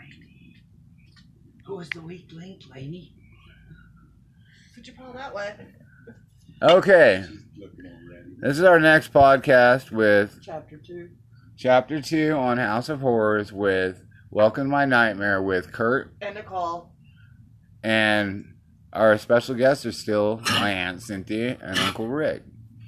Who was the weak link, Lainey? Could you pull that way? Okay. This is our next podcast with Chapter 2 on House of Horrors with Welcome to My Nightmare with Kurt. And Nicole. And our special guests are still my Aunt Cynthia and Uncle Rick.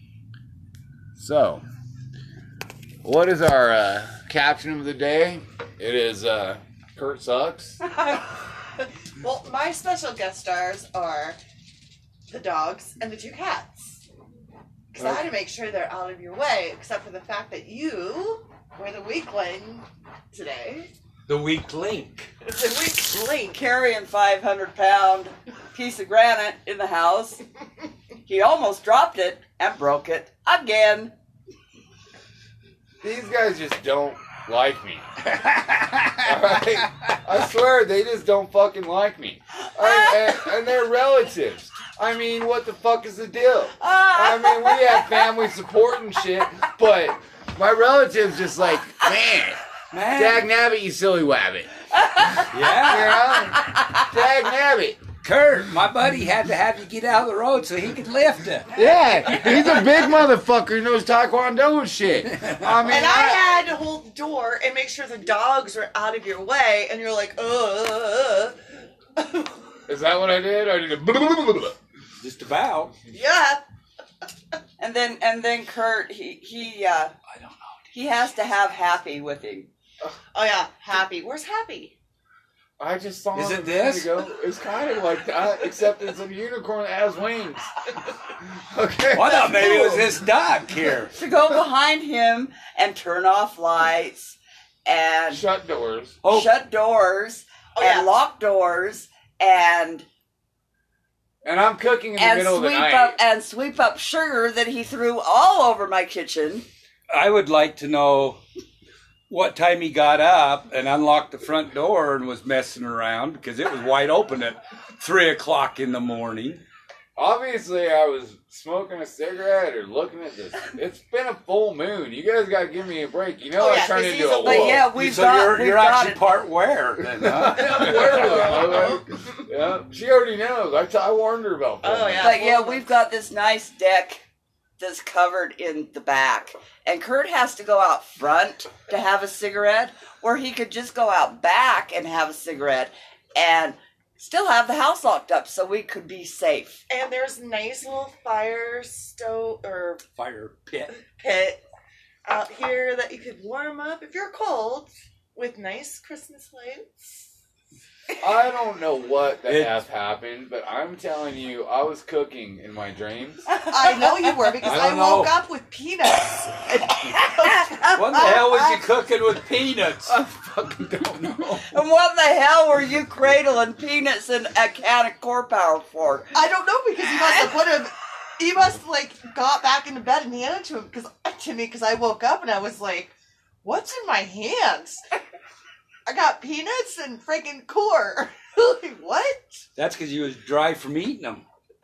So, what is our caption of the day? It is Kurt Sucks. Well, my special guest stars are the dogs and the 2 cats. Because I had to make sure they're out of your way, except for the fact that you were the weakling today. The weak link. The weak link. Carrying 500-pound piece of granite in the house. He almost dropped it and broke it again. These guys just don't like me. Alright? I swear, they just don't fucking like me. And they're relatives. I mean, what the fuck is the deal? I mean, we have family support and shit, but my relatives just like, man, dag nabbit, you silly wabbit. Yeah. Dag nabbit. Kurt, my buddy had to have you get out of the road so he could lift it. Yeah, he's a big motherfucker who knows Taekwondo and shit. I mean, And I had to hold the door and make sure the dogs were out of your way, and you're like, Is that what I did? I did a Just about. yeah. And then Kurt, he I don't know. he has to have Happy with him. Oh yeah, Happy. Where's Happy? I just saw Is him it this? a minute ago. It's kind of like that, except it's a unicorn that has wings. Okay. Well, I thought maybe it was this duck here. To go behind him and turn off lights and Shut doors. Oh, shut doors Oh, yeah. and lock doors and And I'm cooking in the middle of the night. sweep up sugar that he threw all over my kitchen. I would like to know what time he got up and unlocked the front door and was messing around because it was wide open at 3 o'clock in the morning. Obviously, I was smoking a cigarette or looking at this. It's been a full moon. You guys got to give me a break. You know Oh, I yeah, turned this into a season- wolf. But yeah, we've So got you're got actually it. part where then, huh? Yeah, she already knows. I warned her about that. Oh, yeah. But yeah, we've got this nice deck that's covered in the back. And Kurt has to go out front to have a cigarette, or he could just go out back and have a cigarette and still have the house locked up so we could be safe. And there's a nice little fire stove or Fire pit. pit out here that you could warm up if you're cold with nice Christmas lights. I don't know what the F happened, but I'm telling you, I was cooking in my dreams. I know you were because I I don't woke know. up with peanuts. What the hell was you cooking with peanuts? I fucking don't know. And what the hell were you cradling peanuts in a can of Core Power for? I don't know because he must have put him. He must have, like, got back into bed and handed it to me because I woke up and I was like, "What's in my hands?" I got peanuts and freaking core. Like, what? That's because you was dry from eating them.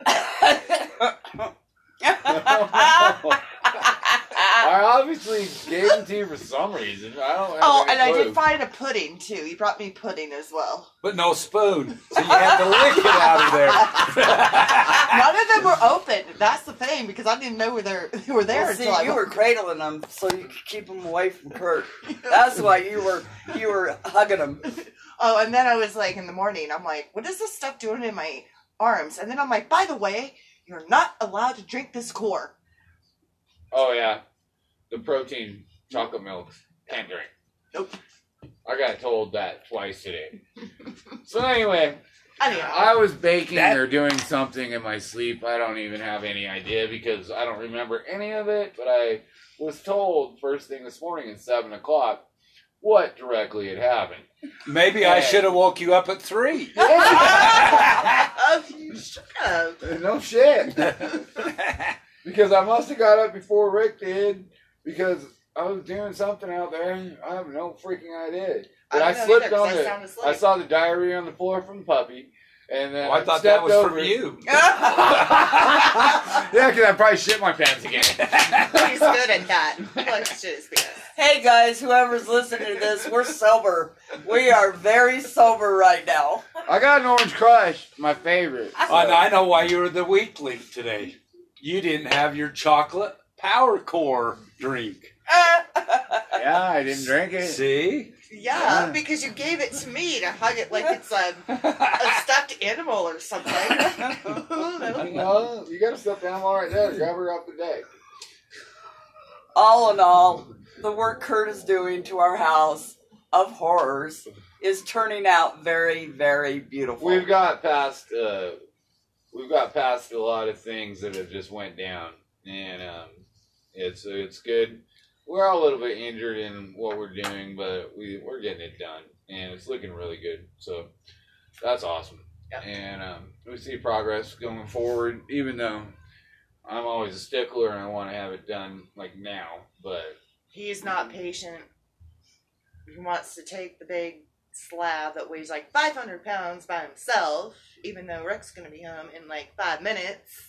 I obviously gave them to you for some reason. I don't have Oh, any and I clue. did find a pudding too. He brought me pudding as well. But no spoon. So you had to lick it out of there. None of them were open. That's the thing because I didn't know they were there Well, until I see, you were cradling them so you could keep them away from Kurt. That's why you were hugging them. Oh, and then I was like, in the morning, I'm like, what is this stuff doing in my arms? And then I'm like, by the way, you're not allowed to drink this core. Oh, yeah. The protein chocolate milks. Can't drink. Nope. I got told that twice today. So anyway, Anyhow, I was baking or doing something in my sleep. I don't even have any idea because I don't remember any of it. But I was told first thing this morning at 7 o'clock what directly had happened. Maybe I should have woke you up at 3. you should have. No shit. Because I must have got up before Rick did. Because I was doing something out there. I have no freaking idea. But I don't know slipped either, 'cause on I sound asleep. I saw the diarrhea on the floor from the puppy. And then I thought that was over. from you. Yeah, because I probably shit my pants again. He's good at that. Let's just be honest. Hey guys, whoever's listening to this, we're sober. We are very sober right now. I got an Orange Crush, my favorite. And I know why you were the weak link today. You didn't have your chocolate Power Core drink. Yeah, I didn't drink it. See? Yeah, because you gave it to me to hug it like it's a stuffed animal or something. Well, you got a stuffed animal right there. Grab her off the deck. All in all, the work Kurt is doing to our house of horrors is turning out very, very beautiful. We've got past a lot of things that have just went down, and it's good. We're all a little bit injured in what we're doing, but we're getting it done, and it's looking really good. So that's awesome. Yep. And we see progress going forward, even though I'm always a stickler and I want to have it done like now. But He's not patient. He wants to take the big slab that weighs like 500 pounds by himself, even though Rick's going to be home in like 5 minutes.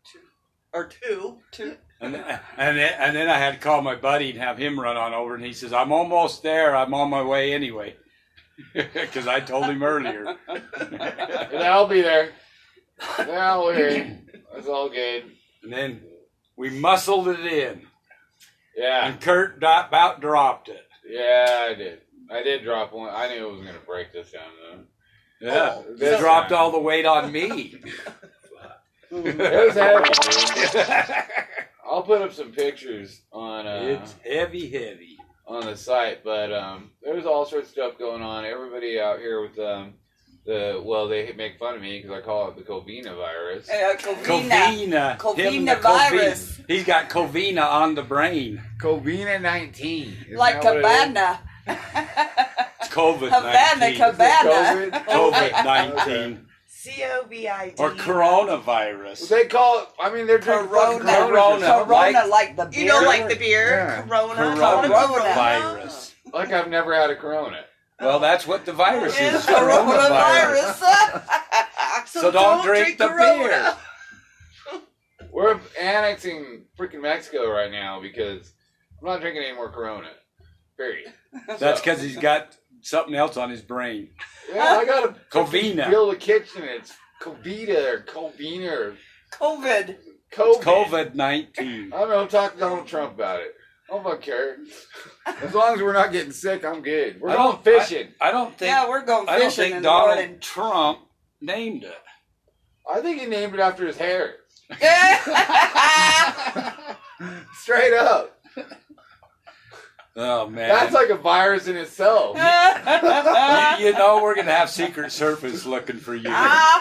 Two. And then I had to call my buddy and have him run on over, and he says, I'm almost there. I'm on my way anyway. Because I told him earlier. and I'll be there. Now we're here. It's all good. And then we muscled it in. Yeah. And Kurt about dropped it. Yeah, I did. I did drop one. I knew it was going to break this time, though. Yeah. Oh, They dropped all the weight on me. It was heavy, dude. I'll put up some pictures on It's heavy. on the site, but there's all sorts of stuff going on. Everybody out here with they make fun of me because I call it the Covina virus. Covina. Covina virus. He's got Covina on the brain. Covina 19. Like Cabana. It's COVID-19. Havana, Cabana. COVID-19. COVID. Or coronavirus. They call it, I mean, they're drinking fucking Corona. Corona, like the beer. You don't like the beer? Yeah. Corona. Coronavirus. Like I've never had a Corona. Well, that's what the virus is. Coronavirus. So don't drink the beer. We're annexing freaking Mexico right now because I'm not drinking any more Corona. Period. That's because he's got something else on his brain. Yeah, I got to Covina. build a kitchen. It's Covita or Covina or COVID. COVID-19. I don't know. Talk to Donald Trump about it. I don't care. As long as we're not getting sick, I'm good. We're going fishing. I don't think. Yeah, we're going I don't fishing think in the Donald morning. Trump named it. I think he named it after his hair. Straight up. Oh man, That's like a virus in itself. you know we're gonna have Secret Service looking for you. They'll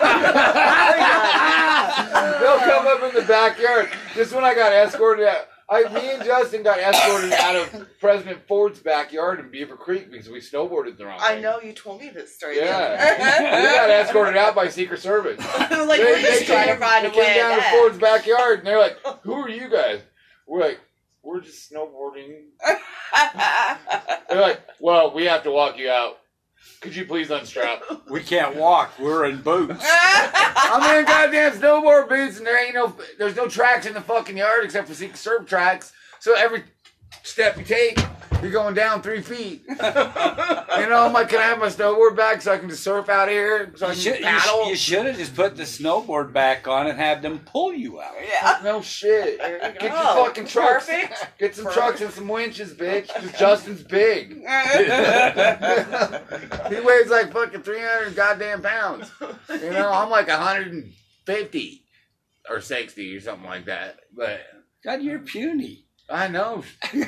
come up in the backyard. Just when I got escorted out. Me and Justin got escorted out of President Ford's backyard in Beaver Creek because we snowboarded the wrong way. I know you told me this story. Yeah. We got escorted out by Secret Service. Like we're just trying to find a They came way down to ahead. Ford's backyard and they're like, "Who are you guys?" We're like, "We're just snowboarding." They're like, "Well, we have to walk you out. Could you please unstrap?" We can't walk. We're in boots. I'm in goddamn snowboard boots, and there's no tracks in the fucking yard except for Secret Service tracks. So every step you take, you're going down 3 feet. I'm like, can I have my snowboard back so I can just surf out here? So I can paddle? You should have just put the snowboard back on and had them pull you out. Yeah. No shit. Get your Oh, fucking trucks. perfect. Get some trucks and some winches, bitch. Because Justin's big. He weighs like fucking 300 goddamn pounds. I'm like 150 or 60 or something like that. But God, you're puny. I know.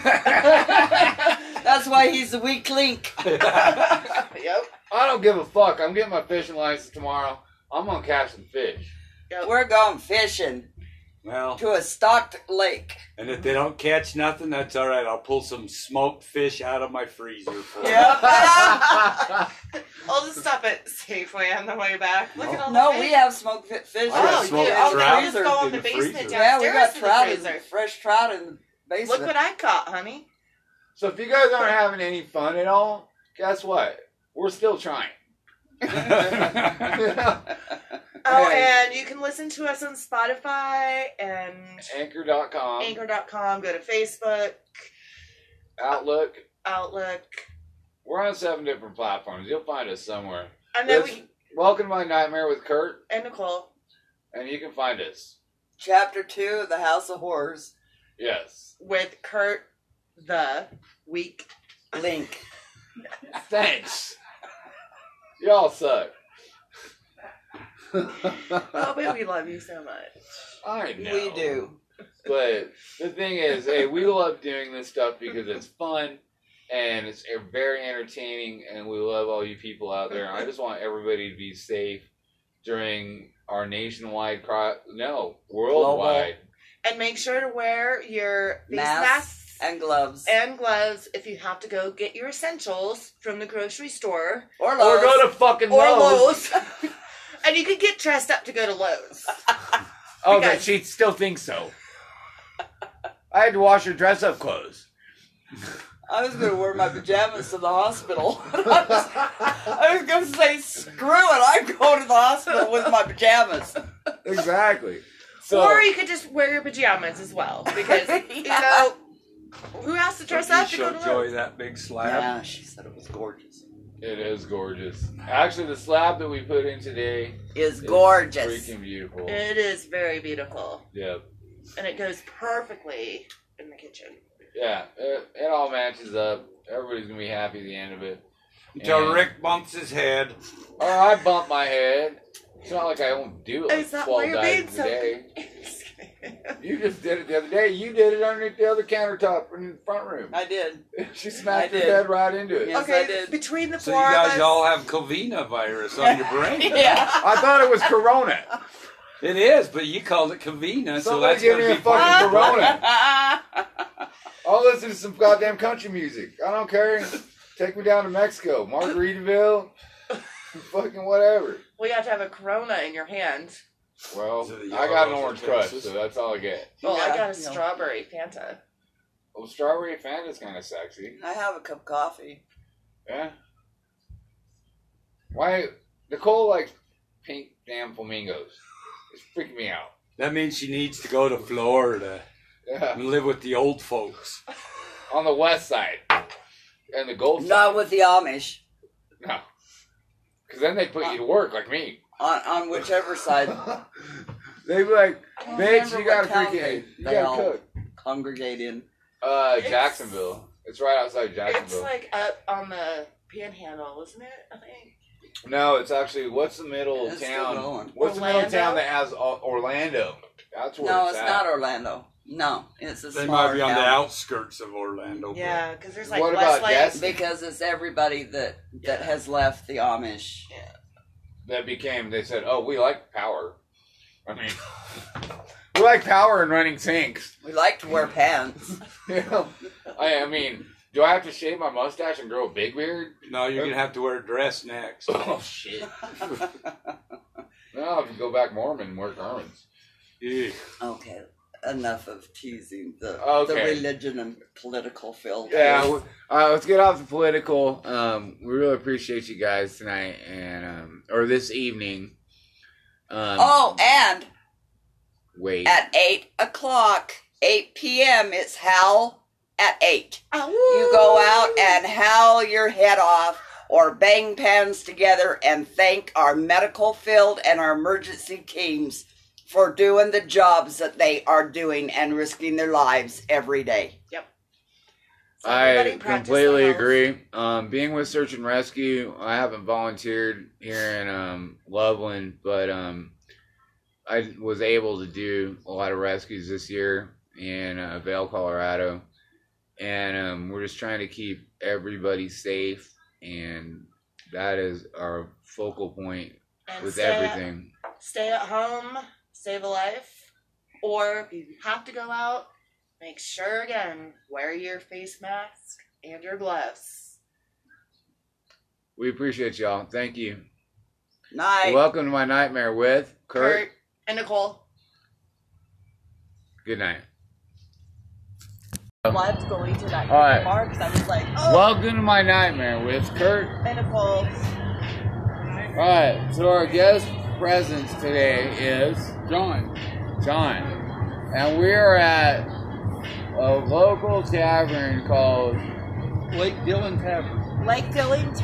That's why he's the weak link. Yep. I don't give a fuck. I'm getting my fishing license tomorrow. I'm gonna catch some fish. We're going fishing Well, to a stocked lake. and if they don't catch nothing, that's all right. I'll pull some smoked fish out of my freezer for you. Yep. I'll just stop at Safeway on the way back. Look at all No, the we fish. have smoked fish. I got Oh, smoked yeah. trout I'll just go in the in the basement freezer. Yeah, we got downstairs trout, in the freezer. fresh trout in the basement. Look what I caught, honey. So if you guys aren't having any fun at all, guess what? We're still trying. Oh, and you can listen to us on Spotify and Anchor.com. Anchor.com. Go to Facebook, Outlook. We're on 7 different platforms. You'll find us somewhere. And then Welcome to My Nightmare with Kurt. and Nicole. And you can find us. Chapter 2 of the House of Horrors. Yes. With Kurt the Weak Link. Thanks. Y'all suck. Oh, but we love you so much. I know. We do. But the thing is, hey, we love doing this stuff because it's fun and it's very entertaining, and we love all you people out there. I just want everybody to be safe during our nationwide, worldwide. And make sure to wear your face Masks and gloves. and gloves if you have to go get your essentials from the grocery store Or Or Lowe's. go to fucking or Lowe's. Lowe's. And you can get dressed up to go to Lowe's. Oh, Because- but she still thinks so. I had to wash her dress-up clothes. I was going to wear my pajamas to the hospital. I was going to say, screw it, I'm going to the hospital with my pajamas. Exactly. So, Or you could just wear your pajamas as well. Because, you know, who has to dress up to go Show to Joy Lowe's? that big slab. Yeah, she said it was gorgeous. it is gorgeous. Actually, the slab that we put in today Is is gorgeous. freaking beautiful. It is very beautiful. Yeah. And it goes perfectly in the kitchen. Yeah, it all matches up. Everybody's going to be happy at the end of it. Until And- Rick bumps his head. Or I bump my head. It's not like I don't do it like Is that why 12 you're being times a so... day. You just did it the other day. You did it underneath the other countertop in the front room. I did. She smacked I her did. head right into it. Yeah. Yes, I Okay, did. between the So four you of guys us... all have Covina virus on your brain. Yeah. I thought it was Corona. It is, but you called it Covina, so Somebody that's give going me to a be fucking part of Corona. I'll listen to some goddamn country music. I don't care. Take me down to Mexico, Margaritaville, fucking whatever. Well, you have to have a Corona in your hand. Well, So the I got an yellows orange are crush, Texas. so that's all I get. Well, I Yeah, got a you know. strawberry Fanta. Well, strawberry Fanta's kind of sexy. I have a cup of coffee. Yeah. Why? Nicole likes pink damn flamingos. It's freaking me out. That means she needs to go to Florida Yeah. and live with the old folks. On the west side. And the gold side. Not with the Amish. No. Because then they put you to work like me. On whichever side They'd be like, I don't bitch, remember you gotta what town freaking, you they gotta all cook. congregate in. Jacksonville. It's right outside It's Jacksonville. like up on the panhandle, isn't it? I think. No, it's actually, what's the middle It's still town? going. What's the middle Orlando? town that has Orlando? That's where No, it's it's at. not Orlando. No, it's a They smaller might be on the town. outskirts of Orlando. Yeah, because there's like What about Westlake. Destiny? Because it's everybody that has left the Amish. That became, they said, oh, we like power. I mean, we like power and running sinks. We like to wear pants. You know? I mean, do I have to shave my mustache and grow a big beard? No, you're going to have to wear a dress next. Oh, shit. No, I have to go back Mormon and wear garments. Yeah. Okay, enough of teasing the Okay. religion and political field. Yeah, let's get off the political. We really appreciate you guys tonight and or this evening. Oh, and Wait. at 8 o'clock, 8 p.m., it's Howl at 8. You go out and howl your head off or bang pans together and thank our medical field and our emergency teams for doing the jobs that they are doing and risking their lives every day. So everybody I practice completely those. agree. Being with Search and Rescue, I haven't volunteered here in Loveland, but I was able to do a lot of rescues this year in Vail, Colorado, and we're just trying to keep everybody safe, and that is our focal point And with stay everything. Stay at home, save a life, or if you have to go out, make sure again, wear your face mask and your gloves. We appreciate y'all. Thank you. Night. Welcome to my nightmare with Kurt. And Nicole. Good night. Live's going tonight. All right. Marks, I was like, oh. Welcome to my nightmare with Kurt. And Nicole. Alright, so our guest presence today is John. And we're at a local tavern called Lake Dillon Tavern. Lake Dillon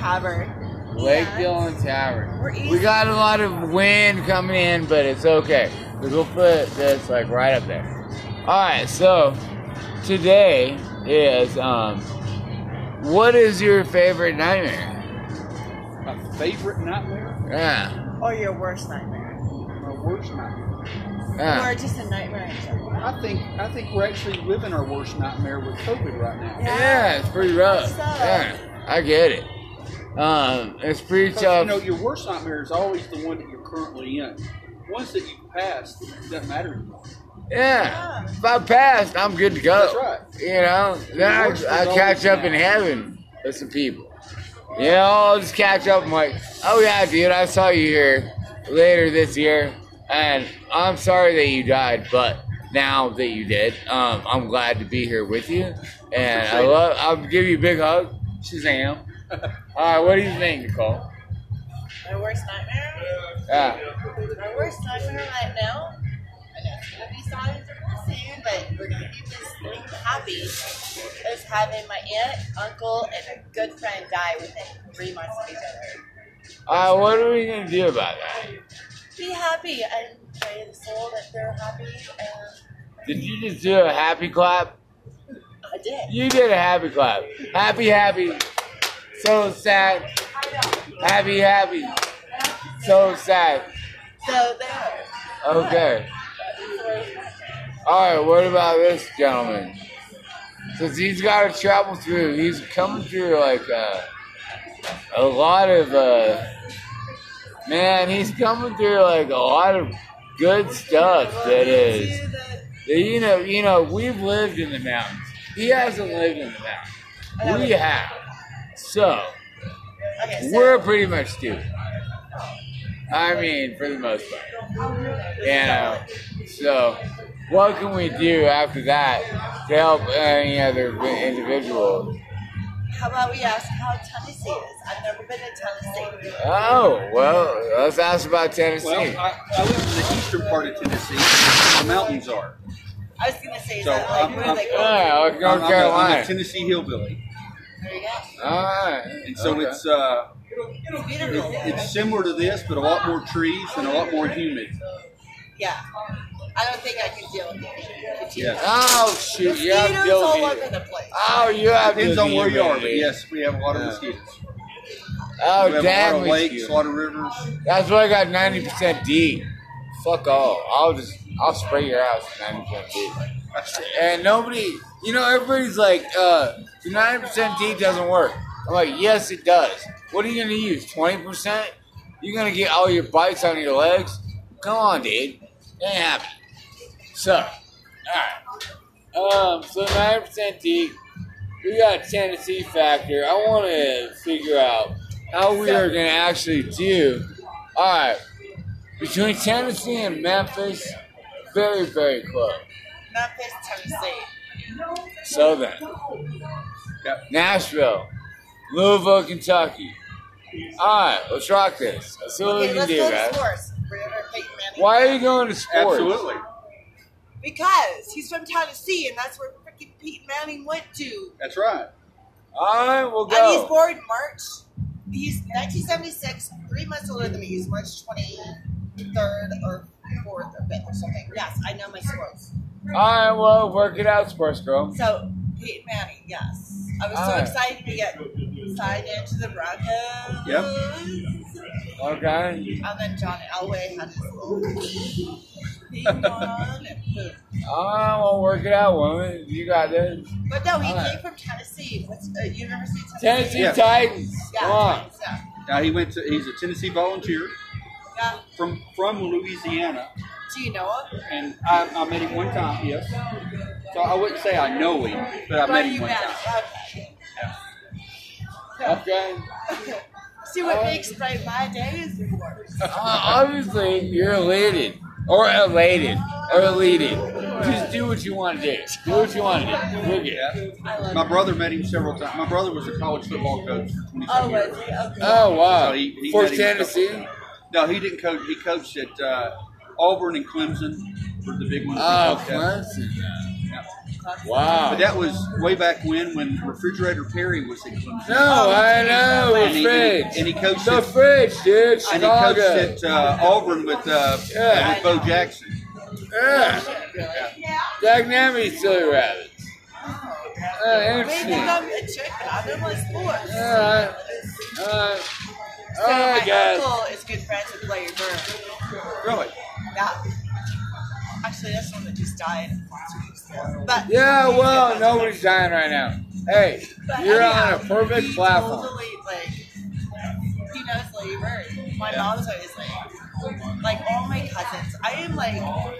Tavern. We got a lot of wind coming in, but it's okay. We'll put this like right up there. Alright, so today is what is your favorite nightmare? My favorite nightmare? Yeah. Or your worst nightmare. My worst nightmare. Yeah. Or just a nightmare in general. I think we're actually living our worst nightmare with COVID right now. Yeah, it's pretty rough. So- Yeah, I get it. It's pretty Because, tough. you know, your worst nightmare is always the one that you're currently in. Once that you've passed, it doesn't matter anymore. Yeah, if I passed, I'm good to go. That's right. You know, then Worst is I always catch up in now. heaven with some people. You know, I'll just catch up and like, oh yeah, dude, I saw you here later this year, and I'm sorry that you died, but now that you did, I'm glad to be here with you, and I'll give you a big hug. Shazam. All right, what do you think, Nicole? My worst nightmare? Yeah. My worst nightmare right now? I know it's going to be sad and depressing, but we're going to keep this thing happy. Is having my aunt, uncle, and a good friend die within 3 months of each other. What are we gonna do about that? Be happy and pray the soul that they're happy. And Did you just do a happy clap? I did. You did a happy clap. Happy, happy. So sad. Happy, happy. So sad. So there. Okay. Alright, what about this gentleman? Since he's got to travel through, he's coming through like a lot of, man, he's coming through like a lot of good stuff that is, you know, we've lived in the mountains. He hasn't lived in the mountains. We have. So, Okay, so we're pretty much stupid. I mean, for the most part. You know, so what can we do after that to help any other individual? how about we ask how Tennessee is? I've never been to Tennessee. Oh, well, let's ask about Tennessee. Well, I live in the eastern part of Tennessee, where the mountains are. I was going to say, is So that like, where they go? Yeah, like I'm North a Carolina. Tennessee hillbilly. There you go. Alright. And so Okay. it's Beautiful. it's similar to this, but a lot more trees and a lot more humid. Yeah. I don't think I can deal with it. Yes. Oh, shoot, you have Mosquitoes to all deal over with it. the place. Oh, you have to Depends on where you are, but humidity. yes, we have a lot of mosquitoes. Oh, We have a damn lot of lakes, a mosquitoes. lot of rivers. That's why I got 90% D. Fuck all. I'll spray your house with 90% D. And nobody, you know, everybody's like, the 90% D doesn't work. I'm like, yes, it does. What are you going to use? 20%? You're going to get all your bites on your legs? Come on, dude. Ain't happy. So, alright. So 90% D. We got Tennessee factor. I want to figure out how we are going to actually do. Alright. Between Tennessee and Memphis, very, very close. Memphis, Tennessee. So then, Yep. Nashville, Louisville, Kentucky. Alright, let's rock this. Let's see what we Okay, can let's do, go to guys. sports. We're going to Peyton Manning. Why are you going to sports? Absolutely. Because he's from Tennessee, and that's where freaking Peyton Manning went to. That's right. Alright, we'll And he's go. born March. He's 1976, 3 months older than me. He's March 23rd or 4th or 5th or something. Yes, I know my sports. Alright, well, work it out, sports girl. So, Peyton Manning, yes. I was so Alright. excited to get signed into the Broncos. Yep. Okay. And then John Elway had his little thing on, and boom. Alright, well, work it out, woman. You got this. But no, he Alright. came from Tennessee. What's University of Tennessee Yeah. Titans. Yeah, Come on. Titans, yeah. Now he's a Tennessee volunteer Yeah. from Louisiana, Do you know him? and I met him one time. Yes. So I wouldn't say I know him, but I met him you one met time. him. Okay. Okay. See what makes bright my days before. Obviously, you're elated. Or elated. Or elated. Just do what you want to do. Do what you want to do. We're good. My brother met him several times. My brother was a college football coach for 27 Oh, years. was he? Okay. Oh, wow. So he For met him Tennessee? No, he didn't coach. He coached at Auburn and Clemson for the big ones. Oh, He coached at. Clemson. Yeah. Wow. But that was way back when Refrigerator Perry was in Clemson. No, I know. And The he- fridge. and he coached The at- fridge, dude. And he Chicago. coached at Auburn with Bo Jackson. Yeah. Dynamic silly rabbits. Maybe Interesting. I'm a chicken. I don't like sports. Alright. Alright. So Alright, my guys. uncle is good friends with Larry Bird. Really? Yeah. Actually, that's the one that just died 2 weeks ago. But Yeah, well, nobody's dying right now. Hey, But you're anyhow, on a perfect he platform. Totally, he knows Larry Bird. My mom's always like all my cousins. I am like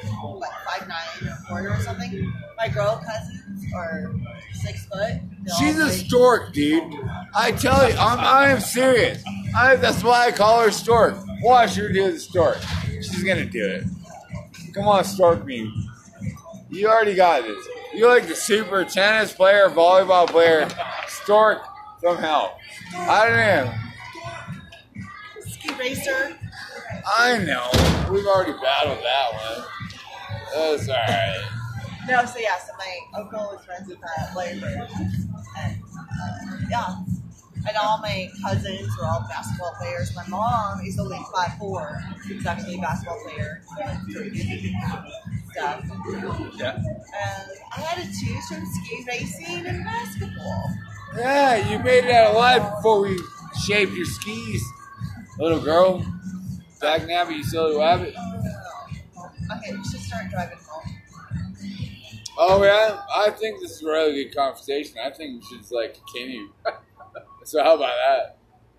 5'9", a quarter or something. My girl cousins are 6 foot. They're She's all a like- stork, dude. I tell you, I am serious. That's why I call her stork. Watch her do the stork. She's gonna do it. Come on, stork me. You already got this. You're like the super tennis player, volleyball player, stork from hell. I don't know. Ski racer. I know. We've already battled that one. That's alright. No, so yeah, so my uncle was friends with Larry Bird. And yeah. And all my cousins were all basketball players. My mom is only 5'4". She's actually a basketball player. Stuff. Yeah. And I had to choose from ski racing and basketball. Yeah, you made it out alive before we shaved your skis, little girl. Dag nabbit, you silly rabbit. Okay, we should start driving home. Oh yeah, I think this is a really good conversation. I think we should just like continue. So how about that?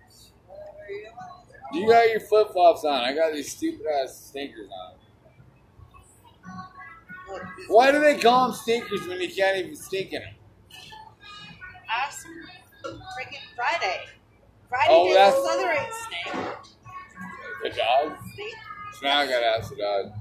You got your flip flops on. I got these stupid ass sneakers on. Why do they call them sneakers when you can't even sneak in them? Ask freaking Friday. Friday Oh, did that's- a Southern snake. The dog? See? So now I gotta ask the dog.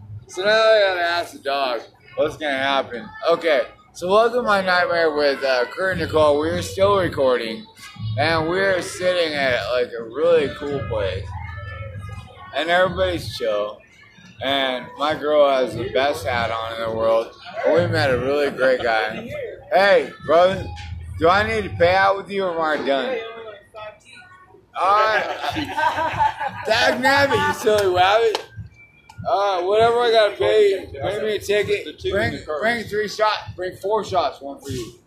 What's gonna happen? Okay, so welcome to my nightmare with Kurt and Nicole. We're still recording, and we're sitting at like a really cool place, and everybody's chill. And my girl has the best hat on in the world. And we met a really great guy. Hey, brother, do I need to pay out with you or am I done? Alright. Dag nabbit, you silly rabbit. Alright, whatever I gotta pay, bring me a ticket. Bring 3 shots. Bring 4 shots, one for you.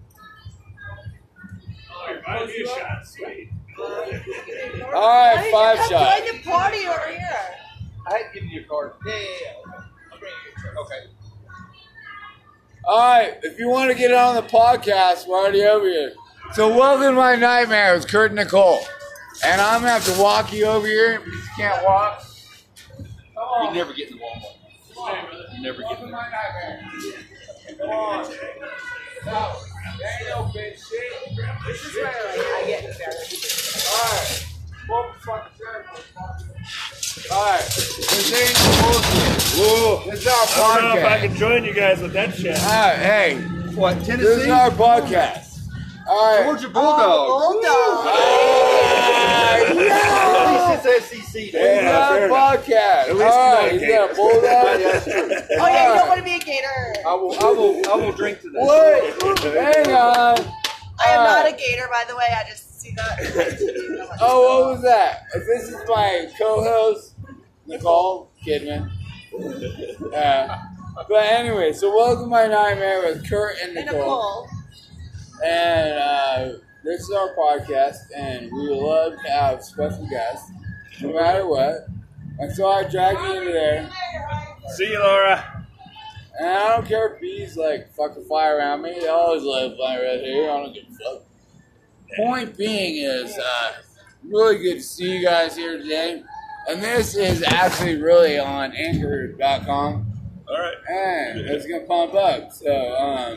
Alright, 5 shots. Join the party over here. I had to give you a card. Yeah. I'll bring you a card. Okay. Alright, if you want to get on the podcast, we're already over here. So welcome to my nightmare with Kurt and Nicole. And I'm going to have to walk you over here because you can't walk. You never get in the Walmart. You never get in my there. nightmare. Come on. No, there ain't no bitch shit. This is where I get Alright. Alright. This ain't bullshit. Whoa. This is our podcast. I don't know if I can join you guys with that shit. Alright, hey. What, This Tennessee? is our podcast. Alright. Georgia Bulldogs. Bulldog. At least it's SEC. This is our podcast. At least Alright, you're you not a got a bulldog? Oh yeah, you don't want to be a gator. I will drink to that. What? Hang on. I am not a gator, by the way. I just see that. Oh, what was that? This is my co-host, Nicole Kidman. But anyway, so welcome to my nightmare with Kurt and And Nicole. Nicole. And this is our podcast, and we would love to have special guests, no matter what. And so I drag you into there. See you, Laura. And I don't care if bees like fucking fly around me. They always love flying right here. I don't give a fuck. Point being is, really good to see you guys here today. And this is actually really on Anchor.com. All right. And it's gonna pump up. So,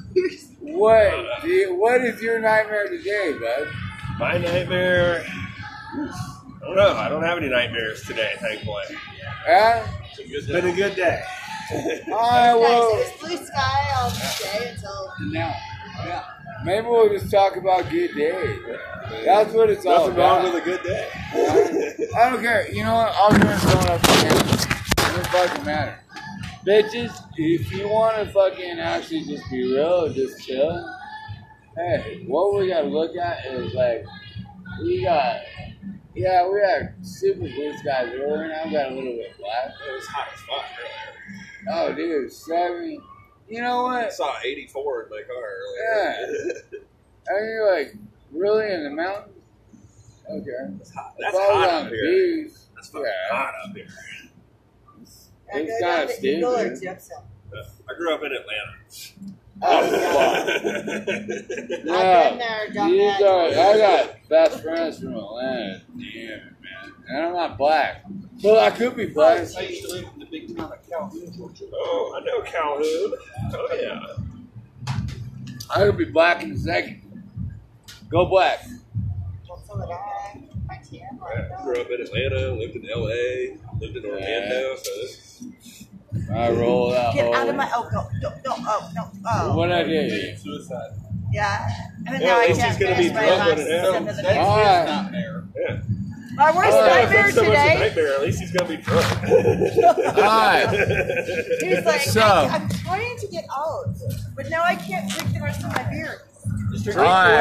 what is your nightmare today, bud? My nightmare. I don't know. I don't have any nightmares today, thankfully. Yeah? It's been a good day. Alright, well, Nice. It was blue sky all day until Now, yeah. maybe we'll just talk about good days. That's what it's all Nothing wrong about. with a good day. I don't care. You know what? I'll do it going up to camera. It doesn't fucking matter. Bitches, if you want to fucking actually just be real and just chill, hey, what we got to look at is like, we got super blue skies earlier. Now we got a little bit black. It was hot as fuck earlier. Oh, dude, 70. You know I what? saw 84 in my car earlier. Are you like really in the mountains? Okay. That's hot. If That's I was hot on up the here. beach, That's fucking yeah. hot up here. It's kind of stupid. I grew up in Atlanta. Oh, fuck. I've been Yeah, there, done you that. got, I got best friends from Atlanta. Damn it, man. And I'm not black. Well, I could be black. I used to live in the big town of Calhoun, Georgia. Oh, I know Calhoun. Oh, yeah. I could be black in a second. Go black. Well, so would I. My tan, like I grew up in Atlanta, lived in LA, lived in Orlando, so this I roll that Get hole. out of my. Oh, no. What I did. Suicide. Yeah. And Yeah, now I at least can't he's gonna finish be my drunk last when it happens. sip of the That's beer. All right. his nightmare. yeah. My worst All right. nightmare That's so much a today. nightmare. At least he's gonna be drunk. Alright. He's like, So- I'm trying to get out, but now I can't drink the rest of my beer. Just drink Alright.